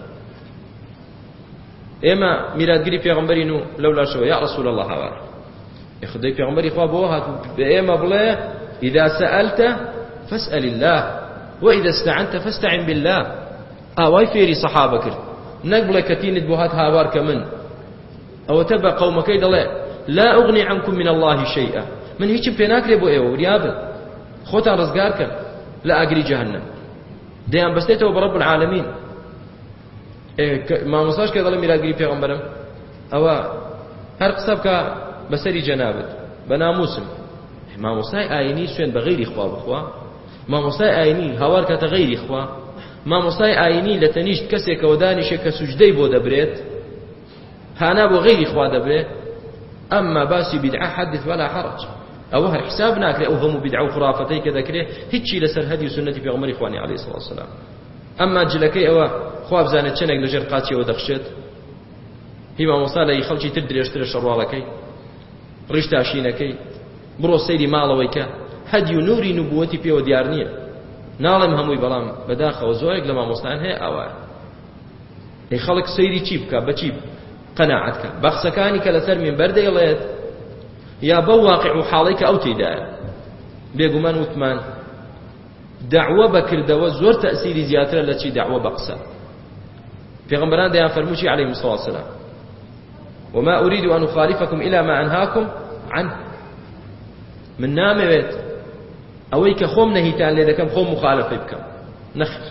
ئێمە میراتگیری پێغەمبەرین و لەولاشەوە یا ڕەسوول الله هاوار خدای پێغەمبەری خوا بۆ هات بە ئێمە بڵێ إذا سألت فاسأل الله وإذا استعنت فاستعن بالله ئاوای فێری سەحابە کرد نەک بڵێ کەتینت بۆ هات هاوار کە من أو تبا قومك يدلا لا أغني عنكم من الله شيئا من هيك بيناك لبو إيه وريابه خوتا رزقارك لە ئاگری جەهەنەم دەیان بەستێتەوە بە ڕەب العالەمین. مامۆستاش کە دەڵێ میراگری پێغەمبەرم ئەوە هەر قسە بکە بەسەری جەنابەت بە ناموسم. مامۆستای ئاینی سوێن بە غەیری خوا بخوا، مامۆستای ئاینی هاوار کاتە غەیری خوا، مامۆستای ئاینی لە تەنیشت کەسێکەوە دانیشێ کە سوجدەی بۆ دەبرێت هانا بۆ غەیری خوا دەبرێت. ئەمما باسی بیدعە حەدث ولا حەرج، ئەوە هەر حساب ناکرێت. ئەو هەموو بیدعە و خرافەتەی کە دەکرێت هیچی لەسەر هەدی و سنەتی پێغەمبەری خوانی عەلەیهی سڵاتو وسەلام. ئەمما جلەکەی ئەوە خوا بزانێت چەندێک لەژێر قاچیەوە دەخشێت، هی مامۆستا لە خەڵکی تر درێژترە شەڕواڵەکەی ڕیش تاشینەکەی بڕۆ سەیری ماڵەوەی کە هەدی و نوری نبووەتی پێوە دیار نییە. ناڵێم هەمووی، بەڵام بەداخەوە زۆرێک لە مامۆستایان هەیە ئاوایە. هی خەڵک سەیری چی بکە، بەچی قەناعەت کە بەخسەکانی کە لەسەر مینبەر دەیڵێت یا بەو واقع و حاڵەی کە ئەو تێدایە. بێگومان وتمان دعوە بەکردەوە زۆر تەئسیری زیاترە لە چی دعوە بە قسە. پێغەمبەران دەیان فەرمووی عەلەیهیمۇ الصلاة والسلام وما أريد أن أخالفكم إلى ما أنهاكم عنه. من نامەوێت ئەوەی کە خۆم نەهیتان لێ دەکەم خۆم مخالفەی بکەم، نەخیر.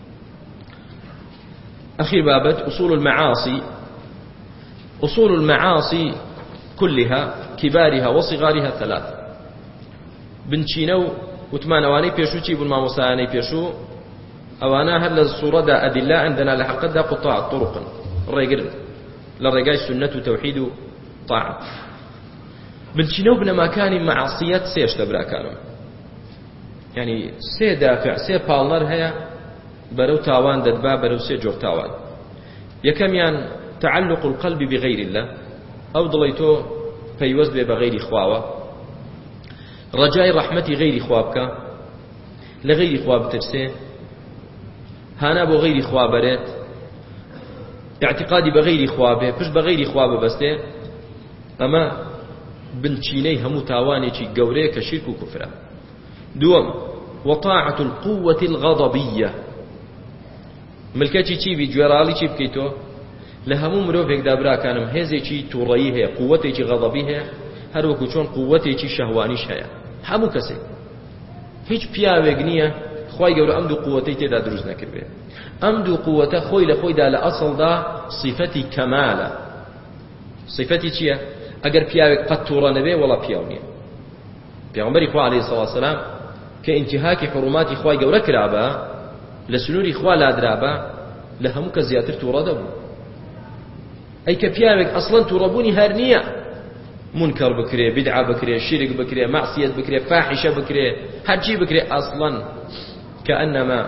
أخير بابت أصول المعاصي. أصول المعاصي كلها كبارها وصغارها ثلاثة. بنشينو وتمانواني بيشو تيبون ما مصاني بيشو أوانا هل الصورة دا أدلة عندنا لحق دا قطاع الطرق الرجل للرجال سنة وتوحيد طاعة. بنشينو بنما كان معصيات سيش تبرا كانوا يعني سي دافع سي بالنر هيا برو تاوان ددبا برو سي جور تاوان. يكميان تعلق القلب بغير الله أو ضليتو فيوز بغير خواوة، رجاء رحمة غير خوابك لغير خواب ترسي، هانا بو غير خوابرت، اعتقادي بغير خوابه بش بغير خوابه بسته. أما بنشيني همو تاواني چي قوري كشرك وكفرة. دوم وطاعة القوة الغضبية. ملكتي چي بي جوارالي چي بكيتو لهمو مرۆڤێک دابرا كانم هێزێکی تووڕەیی هەیە، قووەتێکی غەضەبی هەیە، هەر وەکو چۆن قووەتێکی شەهوانیش هەیە. هەموو کەسێک هیچ پیاوێک نییە خوای گەورە ئەم دوو قووەتەی تێدا دروست نەکردبێ. ئەم دوو قووەتە خۆی لە خۆیدا لە ئەسڵدا صیفەتی کەمالە. صیفەتی چییە؟ ئەگەر پیاوێک قەت تووڕە نەبێ وەڵا پیاو نییە. پێغەمبەری خوا عەلەیهی سڵاتو وسەلام کە ئینتیهاکی حروماتی خوای گەورە کرابە، لە سنووری خوا لادرابە، لە هەموو کەس زیاتر تووڕە دەبوو. أي كبيارك أصلا تربوني هرنية منكر بكري بدعة بكري شرك بكري معصية بكري فاحشة بكري هرجي بكري أصلا كأنما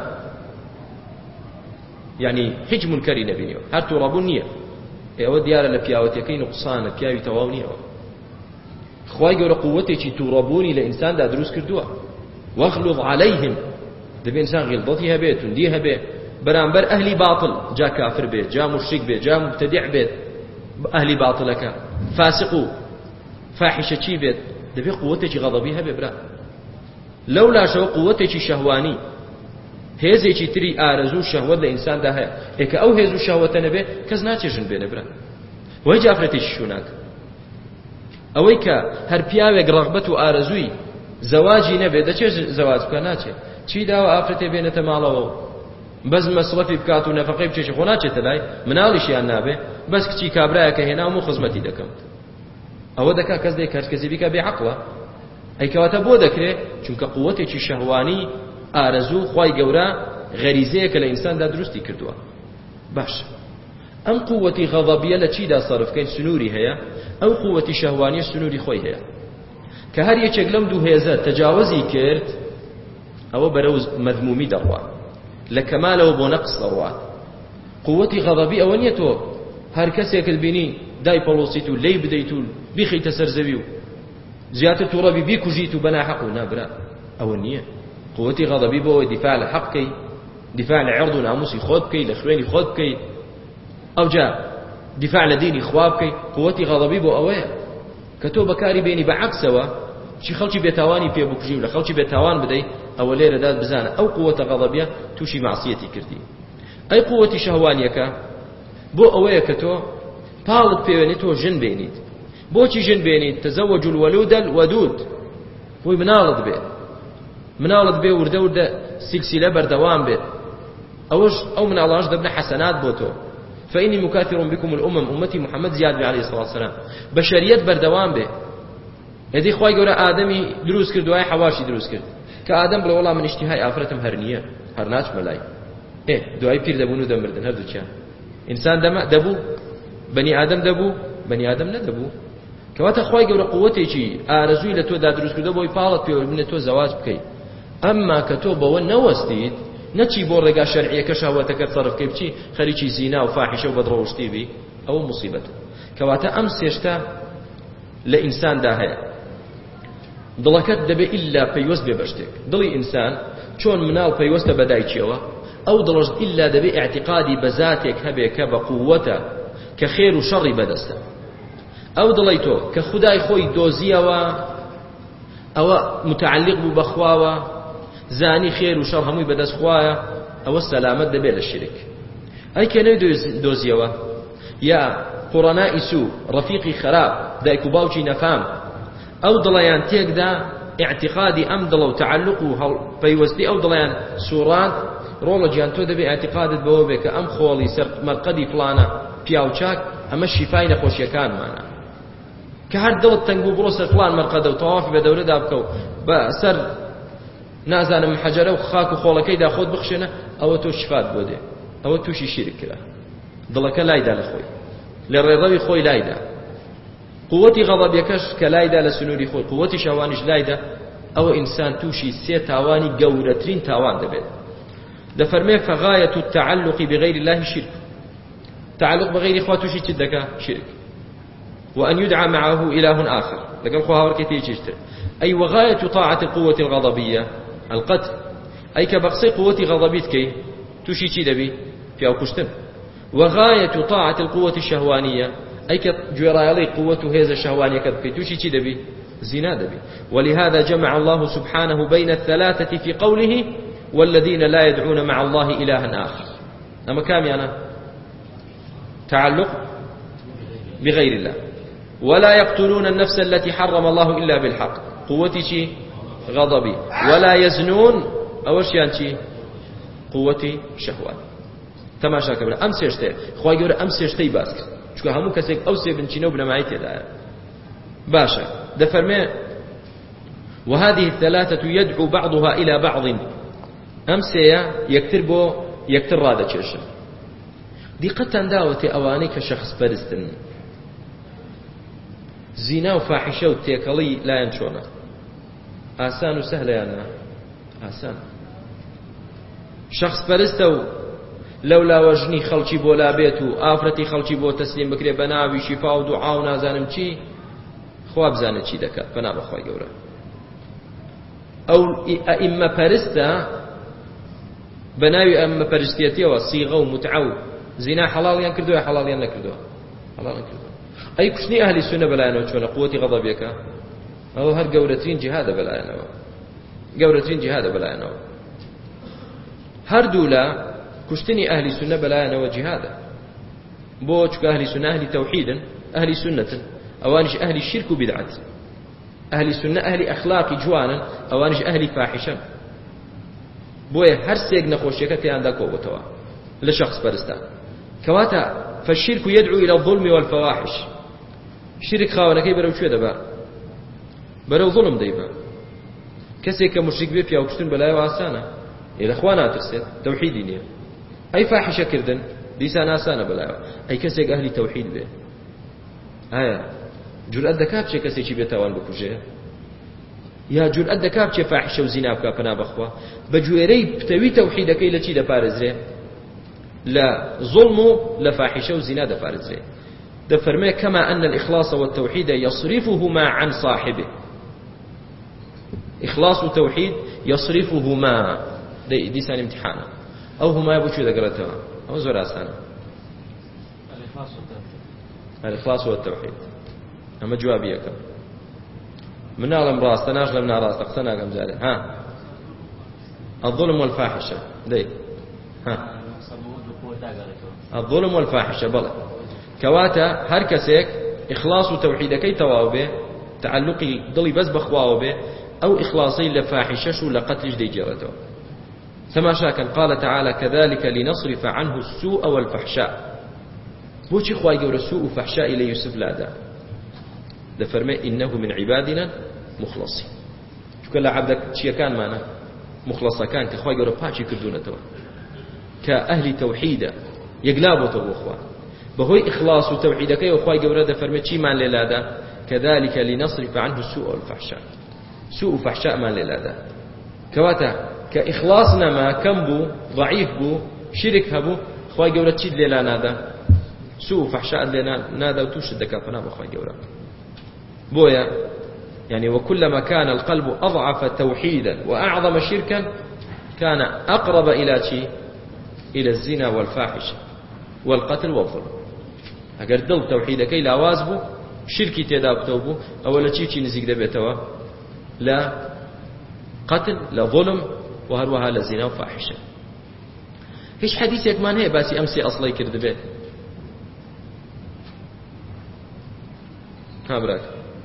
يعني حج منكري نبيني هر تربوني أو ديار لبياوتي نقصان بياوي تواوني خواي جور قوتي شي تربوني لإنسان دا دروس كردوا واغلظ عليهم دبي إنسان غلظتها بيت ديها بيت برانبر أهلي باطل جا كافر بيت جا مشرك بيت جا مبتدع بيت أهلي باطلك فاسقو فاحشة چی بيت دبي قوتك غضبيها ببرا لولا شو قوتك شهواني هێزێکی تری ئارەزوو شەهوەت لە ئینساندا هەیە ئێکە ئەو هێز و شەهوەتە نەبێ کەس ناچێژن بێنە برا وەی جافرەتێکی شووناکە ئەوەی کە هەر پیاوێک ڕەغبەت و ئارەزووی زەواجی نەبێ دەچێت زەواج بکە ناچێت چی داوە ئافرەتێ بێنێتە ماڵەوە بەس مەسڵەفی بکات و نەفەقەی بچێشی خۆ ناچێتە لای مناڵیشیان نابێ بەس کچی کابرایەکە هێنام و خزمەتی دەکەم ئەوە دەکا کەس دێک هەر کەسی بیکە بێعەقڵە ئەیکەواتە بۆ دەکرێت چونکە قووەتێکی شەهوانی ئارەزوو خوای گەورە غەریزەیەکە لە ئینساندا دروستی کردووە باش ئەم قووەتی غەضەبیە لە چیدا سەرفکەین سنووری هەیە ئەو قووەتی شەهوانیە سنووری خۆی هەیە کە هەر یەکێک لەم دوو هێزە تەجاوزی کرد ئەوە بەرەو مەذمومی دەڕوات لە کەمالەوە بۆ نەقس دەڕوات قووەتی غەضەبی ئەوە نییە تۆ هەر کەسێکت بینی دای پەڵۆسیت و لێی بدەیت و بیخەیتە سەر زەوی و زیاتر تووڕەبی بیکوژیت و بەناحەق و نابرا ئەوە نییە قوتي غضبي بو دفاع لحقكي دفاع لعرض وناموسي خودكي لخويني خودكي او جاء دفاع لديني خوابكي قوتي غضبي بو اويا كتو بكاري بيني بعكسوا شي خلشي بيتاواني في بوكجي ولا خلشي بيتاوان بدي او ليره داد بزانه او قوه غضبيه توشي معصيتي كردي اي قوتي شهوانيك بو اويا كتو طالب بيني تو جن بينيت بوشي جن بينيت تزوجوا الولود الودود هو منالض بيه مناڵت بێ وردە وردە سلسلە بەردەوام بێت ئەوش ئەو مناڵانش دەبنە حەسەنات بۆ تۆ فإني مكاثر بكم الأمم أمتي محمد زياد عليه الصلاة والسلام بشريت بردوام به هذه خواهي قولا آدمي دروس كرد وهي حواشي دروس كرد كآدم بلا والله من اشتهاء آفرتم هرنية هرناش ملاي إيه دعاي بير دبونو دمردن هردو چان إنسان دم دبو بني آدم دبو بني آدم ندبو كواتا خواهي قولا قوتي چي آرزوي لتو دا دروس كرد بوي پالت بيو من تو زواج بكي أما كتو بو نوستيد نچی بۆ ڕێگا شەرعیەکە شەهوەتەکەت سەرف کەی بچی خەریکی زینا و فاحیشە و بەدڕەوشتی بی ئەوە موسیبەتە کەواتە ئەم سێشتە لە ئینساندا هەیە دڵەکەت دەبێت ئیلا پەیوەست بێ بە شتێک دڵی ئینسان چۆن مناڵ پەیوەستە بە دایکیەوە ئەو دڵەش ئیلا دەبێت ئاعتیقادی بە زاتێک هەبێ کە بە قووەتە کە خێر و شەڕی بەدەستە ئەو دڵی تۆ کە خودای خۆی دۆزیەوە ئەوە متعلق بوو بەخواوە زانی خێر و شەڕ هەمووی بەدەست خوایە ئەوە سەلامەت دەبێت لە شرک ئەی کە نەوی دۆزیەوە یا قوڕەنائی سوو ڕەفیقی خراپ دایک و باوکی نەفام ئەو دڵیان تێکدا ئاعتیقادی ئەم دڵە و تعلق و پەیوەستی ئەو دڵیان سوڕات ڕۆڵە گیان تۆ دەبێت ئاعتیقادت بەوە بێ کە ئەم خۆڵی سەر مەرقەدی فڵانە پیاوچاک ئەمە شیفای نەخۆشیەکانمانە کە هەر دڵت تەنگ بوو بڕۆ سەر فڵان مەرقەدە و تەوافی بە دەورەدا بکە و بە سەر نازانم حەجەرە و خاک و خۆڵەکەیدا خۆت بخشێنە ئەوە تۆ شفات بۆ دێ ئەوە تووشی شیرک کرا دڵەکە لایدا لە خۆی لە ڕێڕەوی خۆی لایدا قووەتی غەضەبیەکەش کە لایدا لە سنووری خۆی قووەتی شەوانیش لایدا ئەوە ئینسان تووشی سێ تاوانی گەورەترین تاوان دەبێت دەفەرمێ فغایەت التعلق بغیر الله شرك تعلق بغیر خوا تووشی چ دەکا شرك وأن يدعى معه إله آخر لقد خوا هاوركيتي يجتر أي وغاية طاعة القوة الغضبية القتل أي كبقصي قوة غضبيتك توشي چي دبي في أو كشتن وغاية طاعة القوة الشهوانية أي كجورايلي قوة هذا الشهوانية كذبك توشي چي دبي زنا دبي ولهذا جمع الله سبحانه بين الثلاثة في قوله والذين لا يدعون مع الله إلها آخر أما كام يعني تعلق بغير الله ولا يقتلون النفس التي حرم الله إلا بالحق قوتي شي غضبي ولا يزنون أوش يعني قوتي شهوات تماشا كبير أمس يشتي خواهي يقول أمس يشتي باسك شكو همو كسيك أوسي بنشينو بنمعيتي دا باشا دفرمي وهذه الثلاثة يدعو بعضها إلى بعض أمس يكتر بو يكتر رادة شرشا دي قد تنداوتي أواني كشخص برستن زنا و فاحشة و تێکەڵی لایەن چۆنە ئاسان و سەهلە یاننا ئاسان شخص پەرستە و لەولاوەژنی خەڵکی بۆ لابێت و ئافرەتی خەڵکی بۆ تەسلیم بکرێ بە ناوی شیفا و دوعا و نازانم چی خوا بزانێت چی دەکات بەنا بەخوای گەورە ئەو ئەئیممە پەرستە بە ناوی ئەممە پەرستێتیەوە سیغە و متعە و زینا حەڵاڵیان کردووە حەڵاڵیان نەکردووە حەڵاڵیان کردووە أي كشني أهل السنة بلاينه شون قوتي غضبك أو هر جورتين جهاد بلاينه جورتين جهاد بلاينه هر دولا كشتني أهل السنة بلاينه وجهاد بوش كأهل السنة أهل توحيد أهل سنة أوانش أهل الشرك وبدعة أهل السنة أهل أخلاق جوانا أوانش أهل فاحشة بويا هر سيق نخوشيكتي عندك وبتوا لشخص برستان كواتا فالشرك يدعو إلى الظلم والفواحش شرك خاونەکەی بەرەو کوێ دەبا بەرەو ظلم دەیبا کەسێک کە مشریک بێ پیاوکشتن بەلایەوە ئاسانە لە خوا ناترسێت تەوحیدی نییە ئەی فاحشەکردن دیسان ئاسانە بەلایەوە ئەی کەسێک ئەهلی تەوحید بێ ئایا جورئەت دەکا بچێ کەسێکی بێتاوان بکوژێ یا جورئەت دەکا بچێ فاحشە و زینا بکا پەنا بەخوا بە گوێرەی پتەوی تەوحیدەکەی لە چی دەپارێزرێ لە ظلم و لە فاحشە و زینا دەپارێزرێ دفرمي كما أن الإخلاص والتوحيد يصرفهما عن صاحبه إخلاص والتوحيد يصرفهما دي, دي سان امتحانا أو هما يبو شو ذا قرأتها أو زور أسانا الإخلاص والتوحيد أما جوابيك من أعلم راس تناغل من راس تقصنا كم زالي ها الظلم والفاحشة دي ها الظلم والفاحشة بلى كواتا هر کەسێک إخلاص و تەوحیدەکەی تەواو بێ تعلقی دڵی بەس بەخواوە بێ أو إخلاصي لفاحشش لقتلش دي جرته تماشا كان قال تعالى كذلك لنصرف عنه السوء والفحشاء بوشي خواهي قول السوء وفحشاء إلي يوسف لادا دفرمي إنه من عبادنا مخلصي شو كلا عبدك شيء كان معنا مخلصا كان كخواهي قول باشي كردونته كأهل توحيدا يقلابوا تبوخوا بهوي إخلاص وتوحيدك وخواهي قول دفرمي شي مان للادا كذلك لنصرف عنه السوء والفحشاء سوء وفحشاء مان للادا كواتا كإخلاصنا ما كم بو ضعيف بو شرك هبو خواهي قول تشيد للا نادا سوء وفحشاء لنا نادا وتوشد كافنا بخواهي قول بويا يعني وكلما كان القلب أضعف توحيدا وأعظم شركا كان أقرب إلى شيء إلى الزنا والفاحشة والقتل والظلم أقر دل توحيدك لا وازبو شركي تداب توبو أولا شيء شيء نزيق دبيتوا لا قتل لا ظلم وهروها لا زنا وفاحشة هيش حديثك ما هي باسي أمسي أصلي كرد بيت ها براك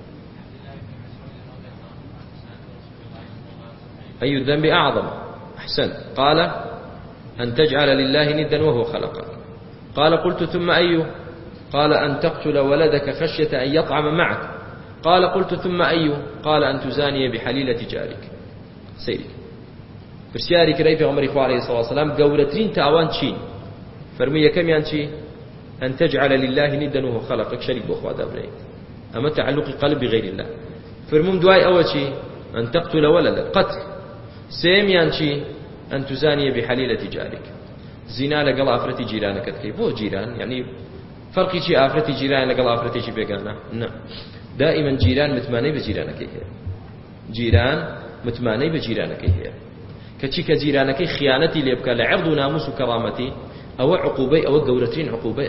أي الذنب أعظم أحسن قال أن تجعل لله ندا وهو خلقك قال قلت ثم أيه قال أن تقتل ولدك خشية أن يطعم معك قال قلت ثم أيه قال أن تزاني بحليلة جارك سيري برسياري كريف عمر إخوة عليه الصلاة والسلام قولتين تاوان تشين فرمية كم ينشي أن تجعل لله ندا وهو خلقك شريك بأخوة دابرين أما تعلق القلب بغير الله فرموم دواي أول شيء أن تقتل ولدك قتل سيم ينشي أن تزاني بحليلة جارك زنا لقل آفرتي جيرانك كيف هو جيران يعني فرقي شيء آفرتي جيران لقل آفرتي شيء بيقانا نعم دائما جيران متماني بجيرانك هي جيران متماني بجيرانك هي كشي كجيرانك خيانتي ليبكى لعرض ناموس وكرامتي أو عقوبي أو قولتين عقوبي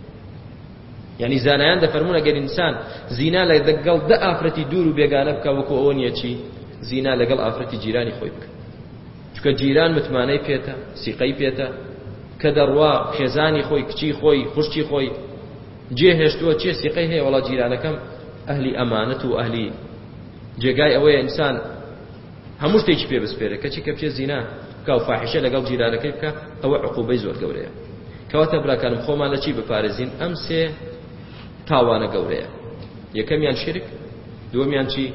يعني زانيان دفرمونا قال إنسان زنا لقل دا آفرتي دور بيقانك وكو أونيا شي زنا لقل آفرتي جيراني خويبك چکە جیران متمانەی پێێتە سیقەی پێێتە کە دەڕوا خێزانی خۆی کچی خۆی خوشتی خۆی جێهێشتووە چێ سیقەی هەیە وەڵا جیرانەکەم ئەهلی ئەمانەت و ئەهلی جێگای ئەوەیە ئینسان هەموو شتێکی پێ بسپێرە کەچی کە بچێ زینا بکە و فاحیشە لەگەڵ جیرانەکەی بکە ئەوە عقوبەی زۆر گەورەیە کەواتە براکانم خۆمان لە چی بپارێزین ئەم سێ تاوانە گەورەیە یەکەمیان شرک دووەمیان چی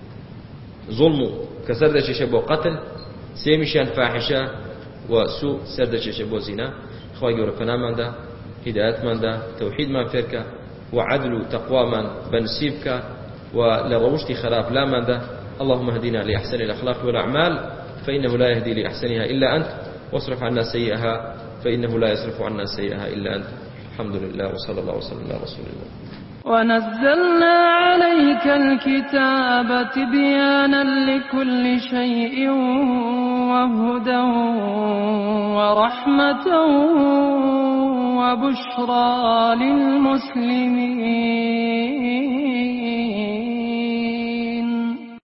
ظلم و کە سەر دەچێشە بۆ قەتل سێمیشیان فاحشە و سوء سەر دەچێشە بۆ زینا خوای گەورە پەناماندا هیدایەتماندا تەوحیدمان فێرکە و عەدل و تەقوامان بەنسیب بکە و لە ڕەوشتی خراپ لاماندا اللهم اهدنا لأحسن الأخلاق والأعمال فإنه لا يهدي لأحسنها إلا أنت واصرف عنا سيئها فإنه لا يصرف عنا سيئها إلا أنت الحمد لله وصلى الله وسلم على رسول الله ونزلنا عليك الكتاب تبيانا لكل شيء وهدى ورحمة وبشرى للمسلمين